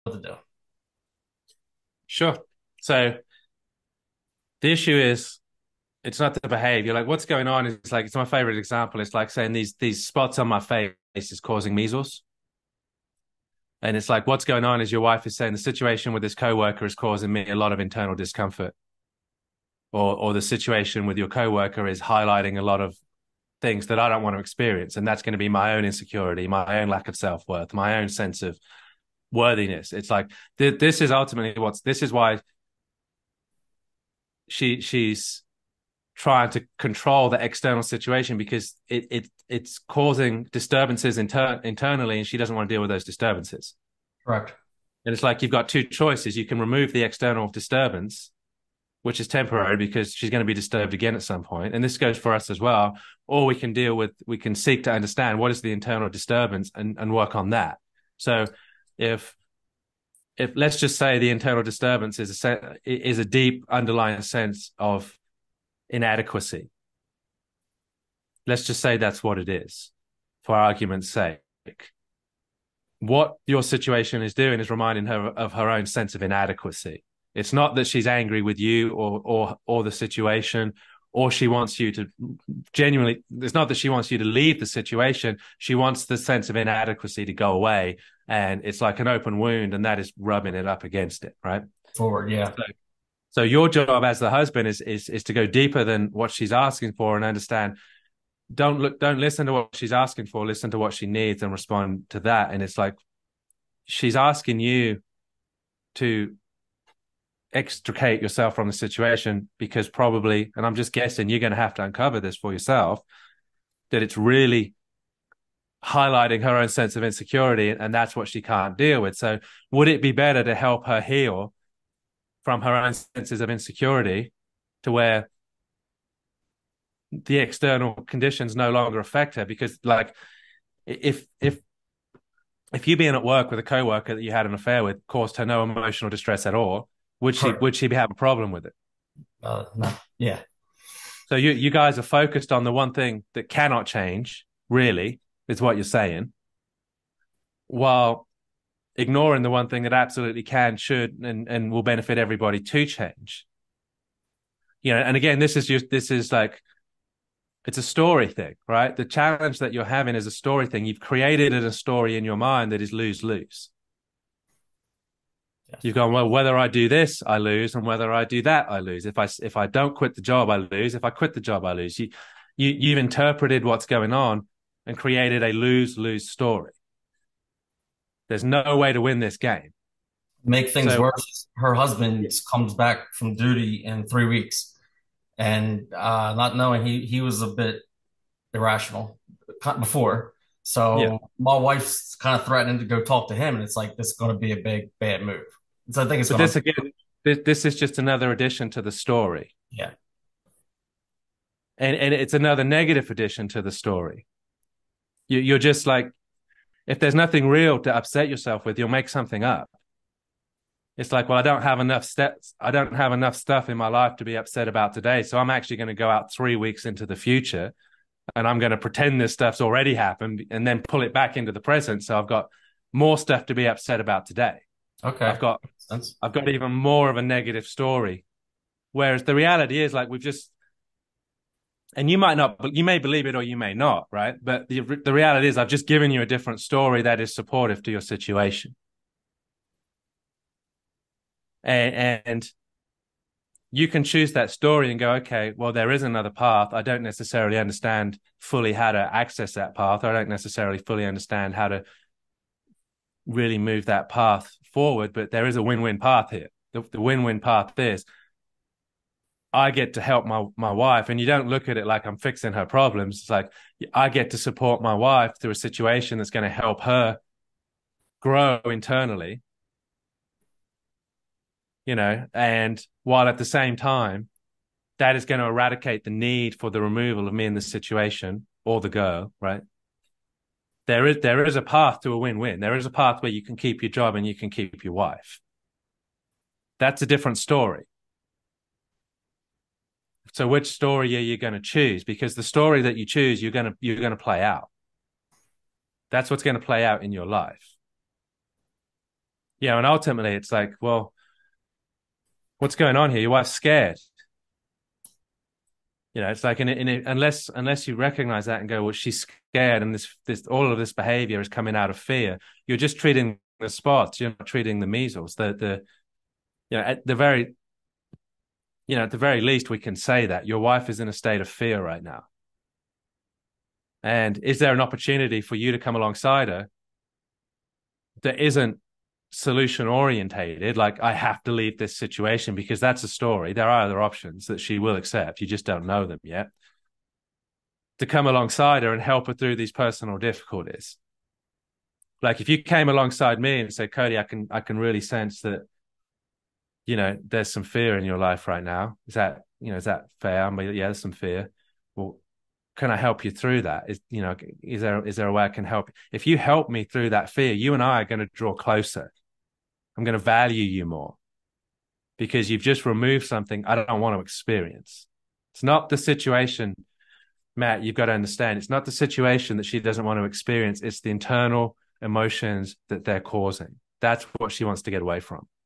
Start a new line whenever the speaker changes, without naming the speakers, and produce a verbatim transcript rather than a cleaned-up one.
to do.
Sure. So the issue is it's not the behavior. Like what's going on is like it's my favorite example. It's like saying these these spots on my face is causing measles. And it's like what's going on is your wife is saying the situation with this coworker is causing me a lot of internal discomfort. Or or the situation with your coworker is highlighting a lot of things that I don't want to experience. And that's going to be my own insecurity, my own lack of self-worth, my own sense of worthiness. It's like th- this is ultimately what's this is why she she's trying to control the external situation because it, it it's causing disturbances inter- internally and she doesn't want to deal with those disturbances.
Correct.
And it's like you've got two choices. You can remove the external disturbance, which is temporary because she's going to be disturbed again at some point. And this goes for us as well. Or we can deal with, we can seek to understand what is the internal disturbance and, and work on that. So if, if let's just say the internal disturbance is a, is a deep underlying sense of inadequacy. Let's just say that's what it is for argument's sake. What your situation is doing is reminding her of her own sense of inadequacy. It's not that she's angry with you or or or the situation, or she wants you to genuinely. It's not that she wants you to leave the situation. She wants the sense of inadequacy to go away, and it's like an open wound, and that is rubbing it up against it, right?
Forward, yeah.
So, so your job as the husband is is is to go deeper than what she's asking for and understand. Don't look. Don't listen to what she's asking for. Listen to what she needs and respond to that. And it's like she's asking you to extricate yourself from the situation because probably, and I'm just guessing, you're going to have to uncover this for yourself, that it's really highlighting her own sense of insecurity and that's what she can't deal with. So would it be better to help her heal from her own senses of insecurity to where the external conditions no longer affect her? Because like if if if you being at work with a coworker that you had an affair with caused her no emotional distress at all, would she
Correct.
would she have a problem with it?
Uh, no, yeah.
So you you guys are focused on the one thing that cannot change, really, is what you're saying, while ignoring the one thing that absolutely can, should, and, and will benefit everybody to change. You know, and again, this is just this is like it's a story thing, right? The challenge that you're having is a story thing. You've created a story in your mind that is lose lose.
Yes.
You've gone, well, whether I do this, I lose, and whether I do that, I lose. If I if I don't quit the job, I lose. If I quit the job, I lose. You you you've interpreted what's going on and created a lose lose story. There's no way to win this game.
Make things
So
worse, her husband comes back from duty in three weeks, and uh, not knowing he he was a bit irrational before.
yeah,
So my wife's kind of threatening to go talk to him, and it's like this is going to be a big bad move. So I think it's
but
going
this
to,
again, this, this is just another addition to the story,
yeah,
and and it's another negative addition to the story. You, you're just like if there's nothing real to upset yourself with, you'll make something up. It's like, well, I don't have enough steps. I don't have enough stuff in my life to be upset about today. So I'm actually going to go out three weeks into the future and I'm going to pretend this stuff's already happened and then pull it back into the present. So I've got more stuff to be upset about today. I've
okay,
got,
makes sense.
I've got even more of a negative story. Whereas the reality is like we've just, and you might not, you may believe it or you may not, right? But the, the reality is I've just given you a different story that is supportive to your situation. And, and you can choose that story and go, okay, well, there is another path. I don't necessarily understand fully how to access that path. I don't necessarily fully understand how to really move that path forward, but there is a win-win path here. The, the win-win path is I get to help my my wife, and you don't look at it like I'm fixing her problems. It's like I get to support my wife through a situation that's going to help her grow internally, you know, and while at the same time that is going to eradicate the need for the removal of me in this situation or the girl, right? There is there is a path to a win-win. There is a path where you can keep your job and you can keep your wife. That's a different story. So which story are you going to choose? Because the story that you choose, you're going to you're going to play out. That's what's going to play out in your life. You know, and ultimately it's like, well, what's going on here? Your wife's scared. You know, it's like in, in, in, unless unless you recognize that and go, well, she's scared, and this this all of this behavior is coming out of fear. You're just treating the spots. You're not treating the measles. The the you know at the very you know at the very least we can say that your wife is in a state of fear right now. And is there an opportunity for you to come alongside her that isn't solution orientated, like I have to leave this situation, because that's a story. There are other options that she will accept. You just don't know them yet. To come alongside her and help her through these personal difficulties. Like if you came alongside me and said, Cody, I can I can really sense that, you know, there's some fear in your life right now. Is that, you know, is that fair? I mean, yeah, there's some fear. Well, can I help you through that? Is, you know, is there is there a way I can help? If you help me through that fear, you and I are going to draw closer. I'm going to value you more because you've just removed something I don't want to experience. It's not the situation, Matt, you've got to understand. It's not the situation that she doesn't want to experience. It's the internal emotions that they're causing. That's what she wants to get away from.